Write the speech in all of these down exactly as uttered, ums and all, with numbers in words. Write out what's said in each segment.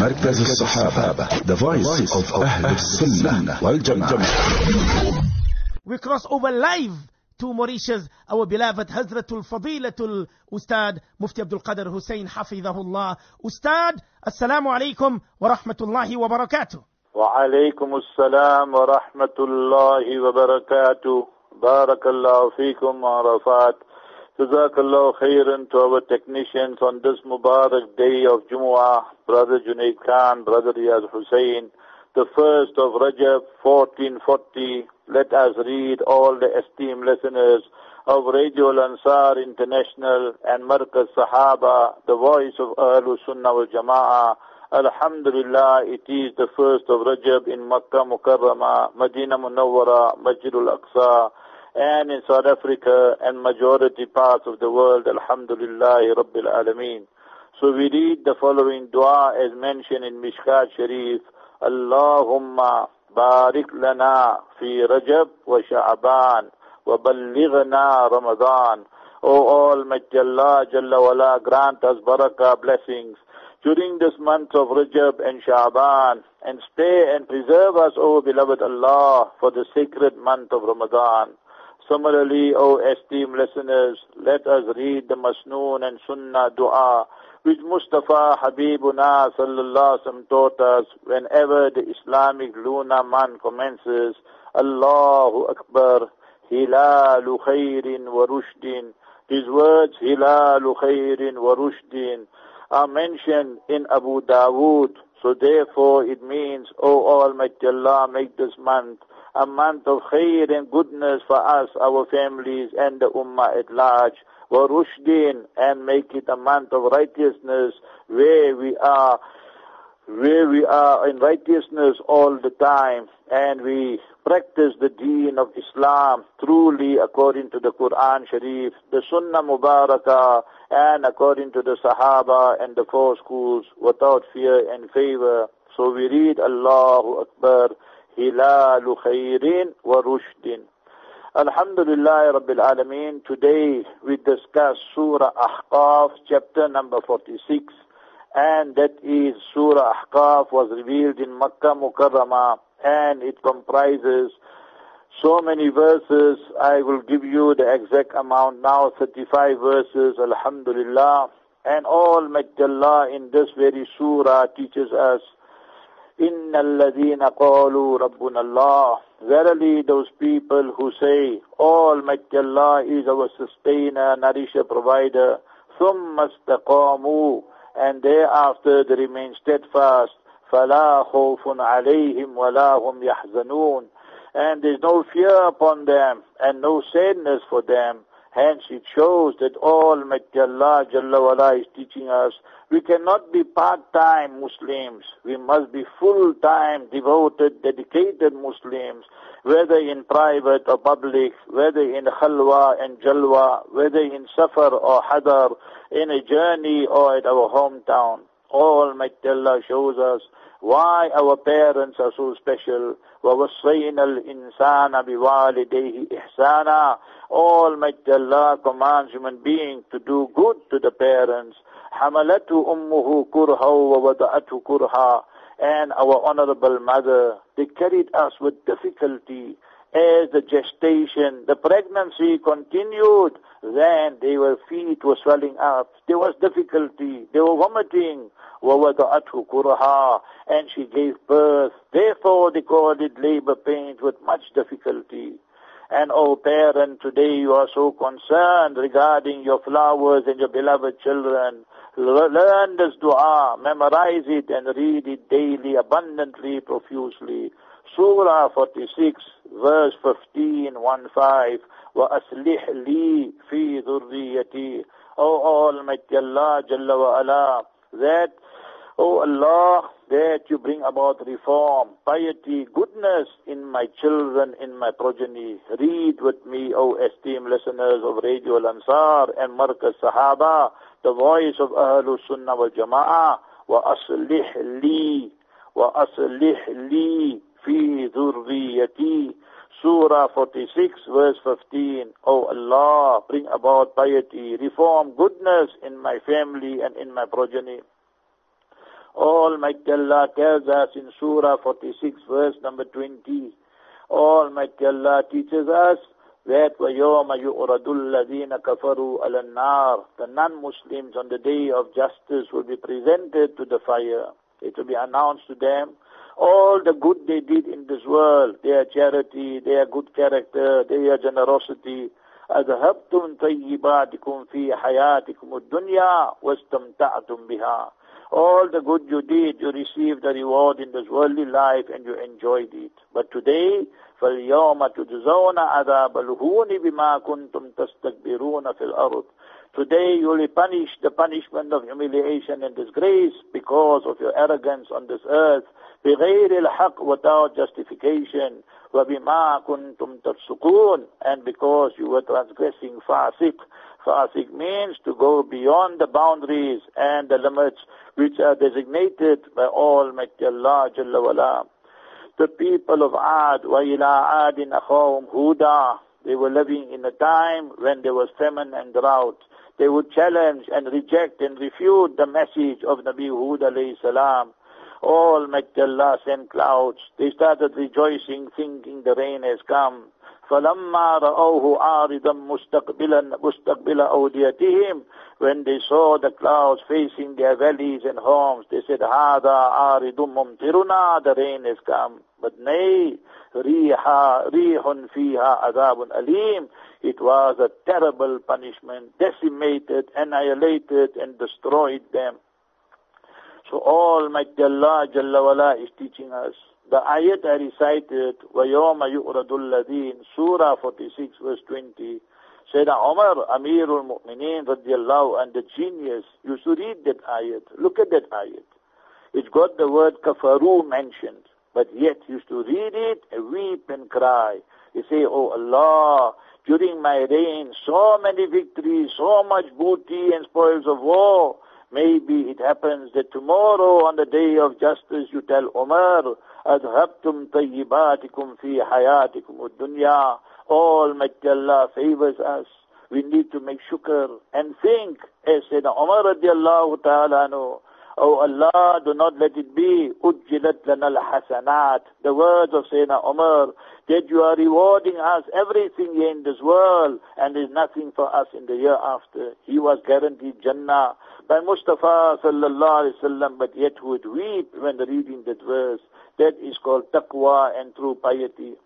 مركز الصحابة, the voice of أهل السنة والجماعة. We cross over live to Mauritius, our beloved Hazratul Fadilatul Ustad Mufti Abdul Qadir Hussain Hafidhahullah. Ustad, Assalamu alaikum wa rahmatullahi wa barakatuh. Wa alaikum assalam wa rahmatullahi wa barakatuh. Barakallahu feekum wa Arafat. Jazakallahu khairan to our technicians on this Mubarak day of Jumu'ah, Brother Junaid Khan, Brother Riyaz Hussain, the first of Rajab fourteen forty. Let us read, all the esteemed listeners of Radio Al-Ansar International and Markaz Sahaba, the voice of Ahlul Sunnah wal Jama'ah. Alhamdulillah, it is the first of Rajab in Makkah Mukarramah, Medina Munawwara, Masjidul Aqsa, and in South Africa and majority parts of the world. Alhamdulillah Rabbil Alameen. So we read the following dua as mentioned in Mishkat Sharif. Allahumma barik lana fi Rajab wa Sha'ban wa ballighna Ramadan. O Almighty Allah Jalla wala, grant us barakah, blessings during this month of Rajab and Sha'ban, and stay and preserve us, O beloved Allah, for the sacred month of Ramadan. Similarly, O esteemed listeners, let us read the Masnoon and Sunnah dua, which Mustafa Habibuna sallallahu alaihi wasallam taught us whenever the Islamic lunar month commences. Allahu Akbar, hilalu khairin wa rushdin. These words, hilalu khairin wa rushdin, are mentioned in Abu Dawood. So therefore it means, O Almighty Allah, make this month a month of khair and goodness for us, our families, and the ummah at large. Wa rushdin, and make it a month of righteousness, where we are, where we are in righteousness all the time, and we practice the deen of Islam truly according to the Quran Sharif, the Sunnah Mubarakah, and according to the Sahaba and the four schools, without fear and favor. So we read Allahu Akbar, hilalu khairin wa rushdin. Alhamdulillah Rabbil Alameen. Today we discuss Surah Ahqaf, chapter number forty-six, and that is Surah Ahqaf was revealed in Makkah Mukarramah, and it comprises so many verses. I will give you the exact amount now, thirty-five verses, Alhamdulillah. And Almighty Allah in this very surah teaches us, Inna alladhina qalu Rabbuna Allah. Verily those people who say, Almighty Allah is our sustainer, nourisher, provider, thumma istaqamu, and thereafter they remain steadfast, فَلَا خَوْفٌ عَلَيْهِمْ وَلَا هُمْ يَحْزَنُونَ, and there is no fear upon them and no sadness for them. Hence it shows that Almighty Allah Jalla wala is teaching us, we cannot be part-time Muslims. We must be full-time, devoted, dedicated Muslims, whether in private or public, whether in khalwa and jalwa, whether in safar or hadar, in a journey or at our hometown. Almighty Allah shows us why our parents are so special. وَوَصَّيْنَا الْإِنسَانَ بِوَالِدَيْهِ إِحْسَانًا. Almighty Allah commands human beings to do good to the parents. حَمَلَتُ أُمُّهُ كُرْهًا وَوَضَعَتْهُ كُرْهًا. And our honorable mother, they carried us with difficulty. As the gestation, the pregnancy continued, then their feet were swelling up. There was difficulty. They were vomiting. وَوَضَعَتْهُ كُرْهًا. And she gave birth. Therefore they called it labor pains with much difficulty. And oh parent, today you are so concerned regarding your flowers and your beloved children. Learn this dua, memorize it and read it daily, abundantly, profusely. Surah forty-six, verse fifteen, one five. وَأَصْلِحْ لِي فِي ذُرِّيَّتِي. O Almighty Allah Jalla wa ala, that, O Allah, that you bring about reform, piety, goodness in my children, in my progeny. Read with me, O esteemed listeners of Radio Al-Ansar and Markaz Sahaba, the voice of Ahlul Sunnah wal Jama'ah. وَأَصْلِحْ لِي وَأَصْلِحْ لِي فِي ذُرِّيَّتِي. Surah forty-six, verse fifteen. O Allah, bring about piety, reform, goodness in my family and in my progeny. Almighty Allah tells us in Surah forty-six, verse number twenty. Almighty Allah teaches us that وَيَوْمَ يُعْرَضُ الَّذِينَ كَفَرُوا عَلَى النَّارِ. The non-Muslims on the day of justice will be presented to the fire. It will be announced to them all the good they did in this world, their charity, their good character, their generosity. أَذْهَبْتُمْ طَيِّبَاتِكُمْ فِي حَيَاتِكُمُ الدُّنْيَا وَاسْتَمْتَعْتُمْ بِهَا. All the good you did, you received the reward in this worldly life and you enjoyed it. But today, فَالْيَوْمَ تُجْزَوْنَ عَذَابَ الْهُونِ بِمَا كُنْتُمْ تَسْتَكْبِرُونَ فِي الْأَرْضِ. Today you will be punished the punishment of humiliation and disgrace because of your arrogance on this earth. بِغَيْرِ الْحَقِّ, without justification. وَبِمَا كُنْتُمْ تَفْسُقُونَ, and because you were transgressing fasiq. Fasiq means to go beyond the boundaries and the limits which are designated by Almighty Allah Jalla wa'ala. The people of Ad, وَإِلَىٰ عَادٍ أَخَاهُمْ هُودًا. They were living in a time when there was famine and drought. They would challenge and reject and refute the message of Nabi Hud alayhi salam. Almighty Allah sent clouds. They started rejoicing, thinking the rain has come. فَلَمَّا رَأَوْهُ عَارِضًا مُسْتَقْبِلًا مُسْتَقْبِلَ أَوْدِيَتِهِمْ. When they saw the clouds facing their valleys and homes, they said, هَذَا عَارِضٌ مُمْطِرُنَا. The rain has come. But nay, رِيحٌ فِيهَا عَذَابٌ أَلِيمٌ. It was a terrible punishment, decimated, annihilated, and destroyed them. So Almighty Allah Jalla wa'ala is teaching us. The ayat I recited, وَيَوْمَ يُعْرَضُ الَّذِينَ, Surah forty-six, verse twenty. Sayyidina Umar, Amirul Mu'mineen, radiallahu, and the genius, used to read that ayat. Look at that ayat. It's got the word kafaru mentioned, but yet used to read it and weep and cry. He say, oh Allah, during my reign, so many victories, so much booty and spoils of war. Maybe it happens that tomorrow on the day of justice you tell Umar, أَذْهَبْتُمْ طَيِّبَاتِكُمْ فِي حَيَاتِكُمُ الدُّنْيَا. Almighty Allah favors us. We need to make shukr and think, as said Umar radiallahu ta'ala anhu, oh Allah, do not let it be أُجِّلَتْ لَنَا الْحَسَنَاتِ. The words of Sayyidina Umar, that you are rewarding us everything here in this world and there is nothing for us in the year after. He was guaranteed Jannah by Mustafa sallallahu alaihi wasallam, but yet would weep when reading that verse. That is called taqwa and true piety.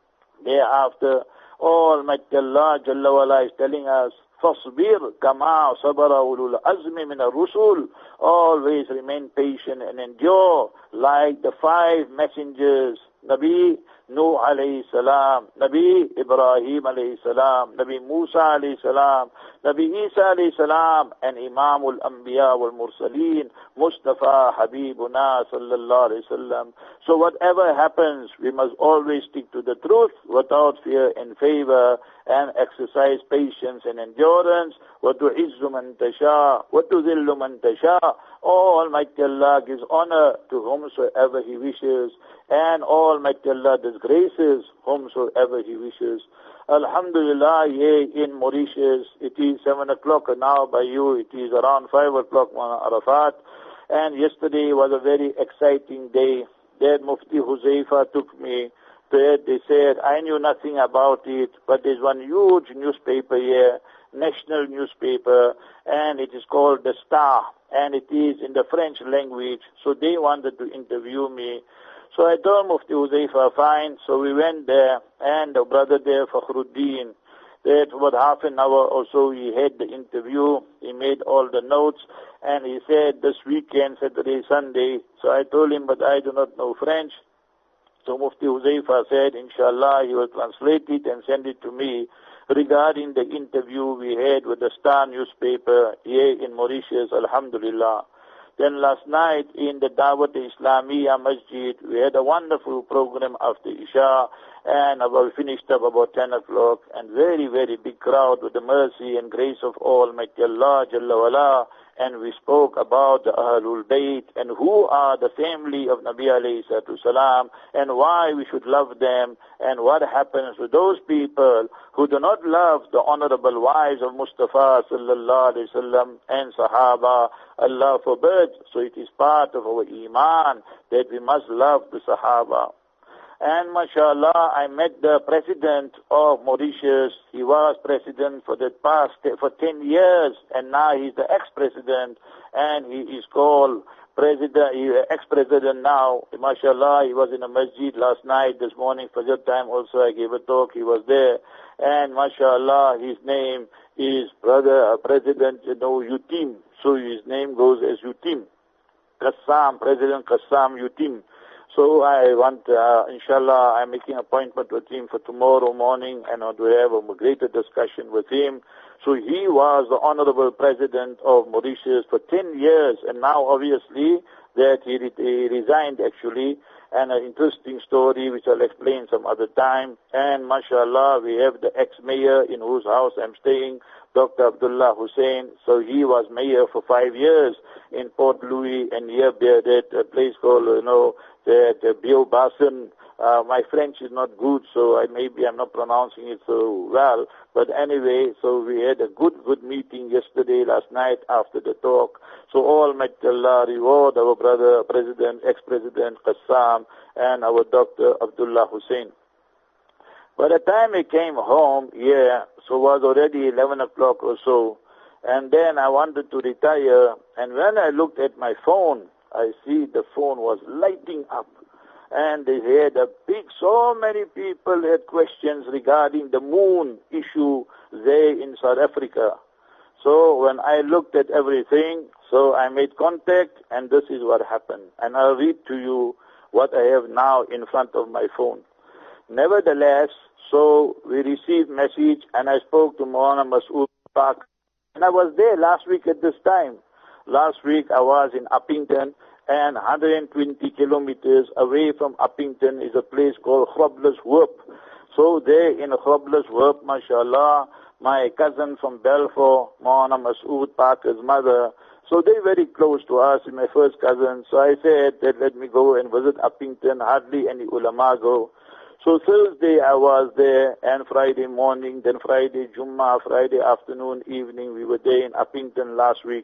Thereafter, Almighty Allah Jalla wa'ala is telling us, فَاصْبِرْ كَمَا صَبَرَ أُولُو الْعَزْمِ مِنَ الرُّسُلِ. Always remain patient and endure like the five messengers, Nabi Nuh alayhi salam, Nabi Ibrahim alayhi salam, Nabi Musa alayhi salam, Nabi Isa alayhi salam, and Imam al-Anbiya wal-Mursaleen, Mustafa Habibuna sallallahu alayhi wasallam. So whatever happens, we must always stick to the truth without fear and favor, and exercise patience and endurance. وَتُعِزُّ مَنْ تَشَاءُ وَتُذِلُّ مَنْ تَشَاءُ. Almighty Allah gives honor to whomsoever He wishes, and Almighty Allah disgraces whomsoever He wishes. Alhamdulillah, here in Mauritius, it is seven o'clock now. By you, it is around five o'clock on Arafat. And yesterday was a very exciting day. There Mufti Huzaifa took me to, they said, I knew nothing about it, but there's one huge newspaper here, national newspaper, and it is called The Star, and it is in the French language, so they wanted to interview me. So I told Mufti Huzaifa, fine, so we went there, and the brother there, Fakhruddin, that about half an hour or so he had the interview, he made all the notes, and he said this weekend, Saturday, Sunday, so I told him, but I do not know French. So Mufti Huzaifa said, inshallah, he will translate it and send it to me regarding the interview we had with the Star newspaper here in Mauritius, alhamdulillah. Then last night in the Dawat Islamiyya Masjid, we had a wonderful program after Isha, and about finished up about ten o'clock, and very, very big crowd with the mercy and grace of Almighty Allah Jalla wala. And we spoke about the Ahlul Bayt and who are the family of Nabi alayhi salatu salam and why we should love them and what happens to those people who do not love the honorable wives of Mustafa sallallahu alayhi wasallam and Sahaba. Allah forbid. So it is part of our Iman that we must love the Sahaba. And mashallah, I met the president of Mauritius. He was president for the past, for ten years, and now he's the ex-president, and he is called president, ex-president now. Mashallah, he was in a masjid last night, this morning, Fajr time also, I gave a talk, he was there. And mashallah, his name is brother, uh, President, you know, Yutim. So his name goes as Yutim. Qassam, President Qassam Yutim. So I want, uh, inshallah, I'm making an appointment with him for tomorrow morning and I want to have a greater discussion with him. So he was the honorable president of Mauritius for ten years, and now obviously that he, re he resigned actually. And an interesting story which I'll explain some other time. And mashallah, we have the ex-mayor in whose house I'm staying, Doctor Abdullah Hussain. So he was mayor for five years in Port Louis and near there, that a place called, you know, that uh, Bio Basin. Uh, my French is not good, so I, maybe I'm not pronouncing it so well. But anyway, so we had a good, good meeting yesterday, last night after the talk. So Almighty Allah reward our brother, President, ex-President Qassam, and our Doctor Abdullah Hussain. By the time I came home, yeah, so it was already eleven o'clock or so. And then I wanted to retire. And when I looked at my phone, I see the phone was lighting up. And they had a big, so many people had questions regarding the moon issue there in South Africa. So when I looked at everything, so I made contact, and this is what happened. And I'll read to you what I have now in front of my phone. Nevertheless, so we received message, and I spoke to Maulana Masood Park. And I was there last week at this time. Last week I was in Uppington, and one hundred twenty kilometers away from Uppington is a place called Groblershoop. So there in Groblershoop, mashallah, my cousin from Balfour, Maulana Masood Parker's mother, so they're very close to us, my first cousin. So I said that let me go and visit Uppington, hardly any ulama go. So Thursday I was there, and Friday morning, then Friday Jummah, Friday afternoon, evening, we were there in Uppington last week.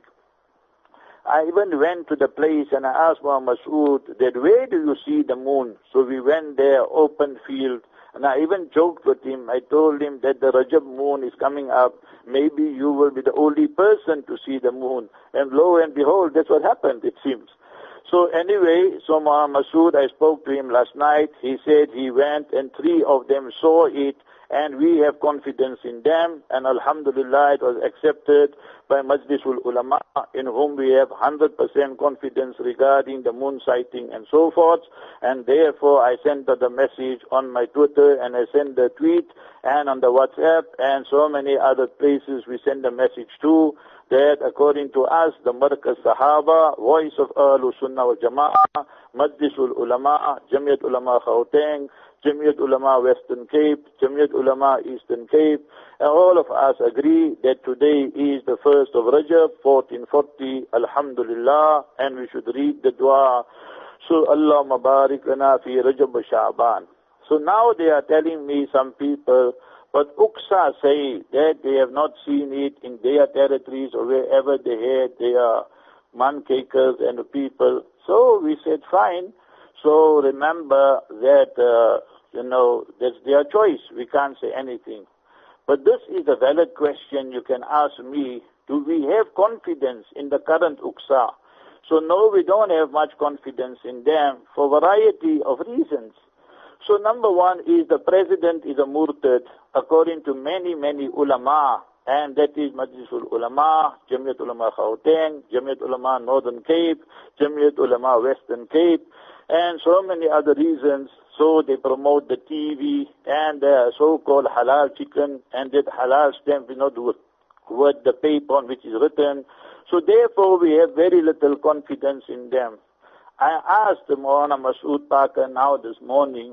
I even went to the place and I asked Muhammad Masood that where do you see the moon? So we went there, open field, and I even joked with him. I told him that the Rajab moon is coming up. Maybe you will be the only person to see the moon. And lo and behold, that's what happened, it seems. So anyway, so Muhammad Masood, I spoke to him last night. He said he went and three of them saw it, and we have confidence in them, and alhamdulillah, it was accepted by Majlisul Ulama, in whom we have one hundred percent confidence regarding the moon sighting and so forth, and therefore I sent the message on my Twitter, and I sent the tweet, and on the WhatsApp, and so many other places we send the message to, that according to us, the Markaz Sahaba, Voice of Ahlul Sunnah wal Jama'ah, Majlisul Ulama, Jamiat Ulama Gauteng, Jamiat Ulama Western Cape, Jamiat Ulama Eastern Cape, and all of us agree that today is the first of Rajab, fourteen forty, Alhamdulillah, and we should read the dua, so Allah Mabarik lana fi Rajab wa Sha'ban. So now they are telling me, some people, but Uksa say that they have not seen it in their territories or wherever they had their mancakers and the people. So we said, fine. So remember that, uh, you know, that's their choice. We can't say anything. But this is a valid question you can ask me. Do we have confidence in the current Uksa? So no, we don't have much confidence in them for a variety of reasons. So number one is the president is a murtad, according to many, many ulama, and that is Majlisul Ulama, Jamiat Ulama Gauteng, Jamiat Ulama Northern Cape, Jamiat Ulama Western Cape, and so many other reasons. So they promote the T V and the so-called halal chicken, and that halal stamp is not worth the paper on which is written. So therefore we have very little confidence in them. I asked Maulana Masood Parker now this morning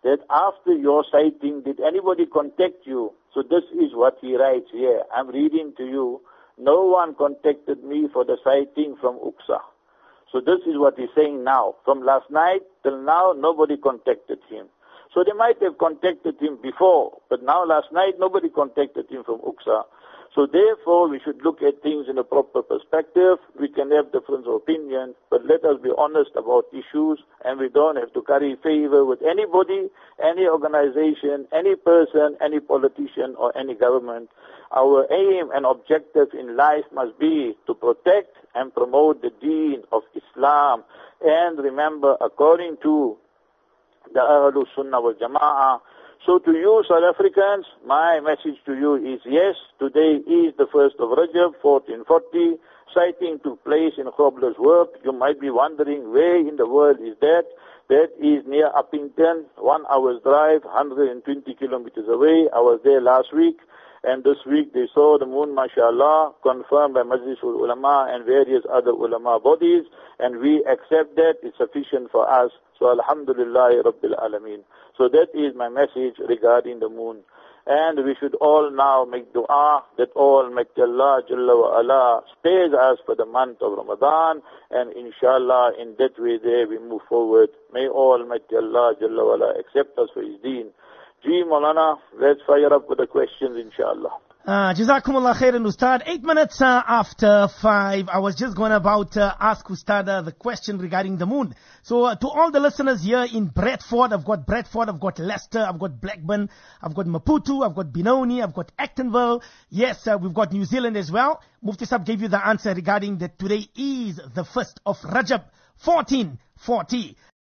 that after your sighting, did anybody contact you? So this is what he writes here. I'm reading to you. No one contacted me for the sighting from Uqsa. So this is what he's saying now. From last night till now, nobody contacted him. So they might have contacted him before, but now last night, nobody contacted him from Uqsa. So therefore, we should look at things in a proper perspective. We can have difference of opinion, but let us be honest about issues, and we don't have to curry favor with anybody, any organization, any person, any politician, or any government. Our aim and objective in life must be to protect and promote the deen of Islam. And remember, according to the Ahlul Sunnah wal Jama'ah, so to you South Africans, my message to you is yes, today is the first of Rajab, fourteen forty. Sighting took place in Grobler's work. You might be wondering where in the world is that. That is near Uppington, one hour's drive, one hundred twenty kilometers away. I was there last week. And this week they saw the moon, mashallah, confirmed by Majlisul Ulama and various other ulama bodies. And we accept that. It's sufficient for us. So alhamdulillah rabbil alameen. So that is my message regarding the moon. And we should all now make dua that Almighty Allah Jalla wa Ala spares us for the month of Ramadan. And inshallah in that way there we move forward. May Almighty Allah Jalla wa Ala accept us for His deen. Gee, Maulana, let's fire up with the questions, inshallah. Uh, Jazakumullah khairan, Ustad. Eight minutes uh, after five, I was just going about uh, ask Ustad uh, the question regarding the moon. So uh, to all the listeners here in Bradford, I've got Bradford, I've got Leicester, I've got Blackburn, I've got Maputo, I've got Benoni, I've got Actonville. Yes, uh, we've got New Zealand as well. Mufti Sahib gave you the answer regarding that today is the first of Rajab, fourteen forty.